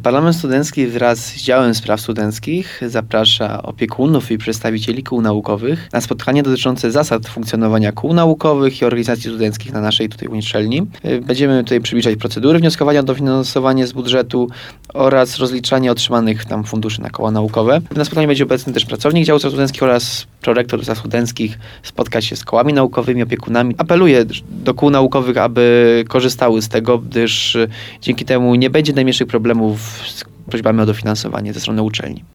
Parlament Studencki wraz z Działem Spraw Studenckich zaprasza opiekunów i przedstawicieli kół naukowych na spotkanie dotyczące zasad funkcjonowania kół naukowych i organizacji studenckich na naszej tutaj uczelni. Będziemy tutaj przybliżać procedury wnioskowania o dofinansowanie z budżetu oraz rozliczanie otrzymanych tam funduszy na koła naukowe. Na spotkaniu będzie obecny też pracownik działu spraw studenckich oraz prorektor spraw studenckich, spotkać się z kołami naukowymi, opiekunami. Apeluję do kół naukowych, aby korzystały z tego, gdyż dzięki temu nie będzie najmniejszych problemów z prośbami o dofinansowanie ze strony uczelni.